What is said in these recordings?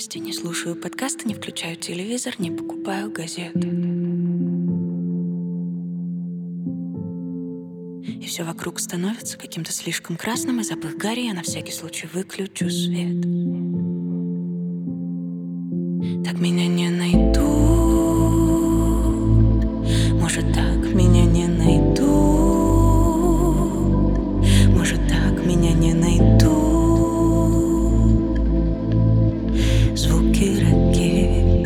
новости, не слушаю подкасты, не включаю телевизор, не покупаю газеты. И все вокруг становится каким-то слишком красным, и запах гари я на всякий случай выключу свет. Так меня не найдут. Может, так меня не найдут. Может, так меня не найдут. Звуки ракет.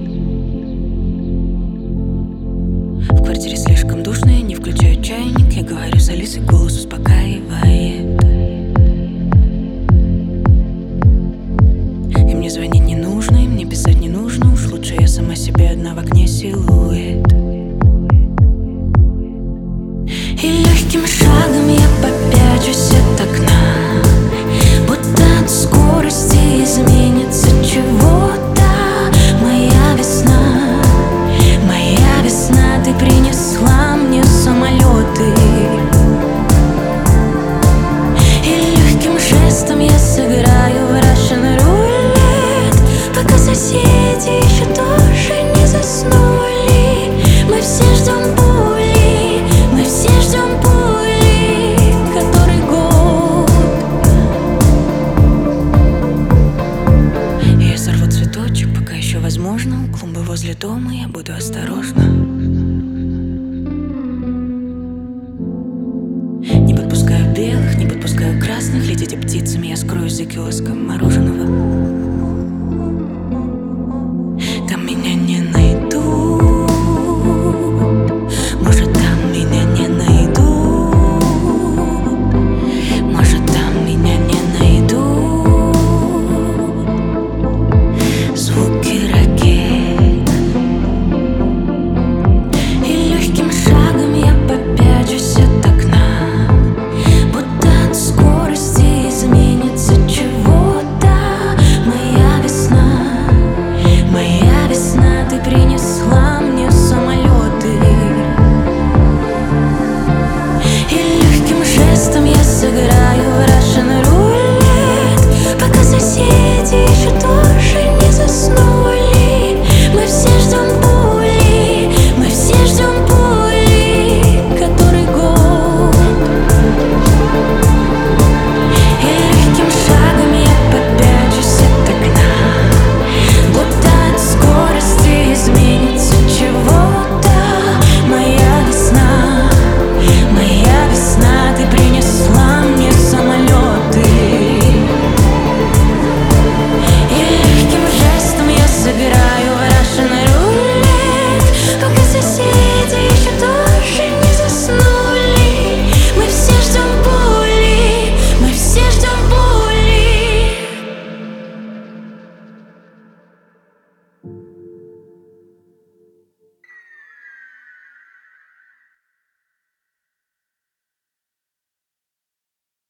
В квартире слишком душно, я не включаю чайник. Я говорю с Алисой, голос успокаивает. И мне звонить не нужно, и мне писать не нужно. Уж лучше я сама себе одна в окне силуэт. И легким шагом я попячусь от окна, будто от скорости изменится чего-то. Моя весна, ты принесла мне самолеты. И легким жестом я сыграю в Russian roulette, пока соседи еще тоже не заснули. Мы все ждем пули, мы все ждем пули, который год. И я сорву цветочек, пока еще возможно. У клумбы возле дома я буду осторожна. Не подпускаю белых, не подпускаю красных. Летите птицами, я скроюсь за киоском мороженого.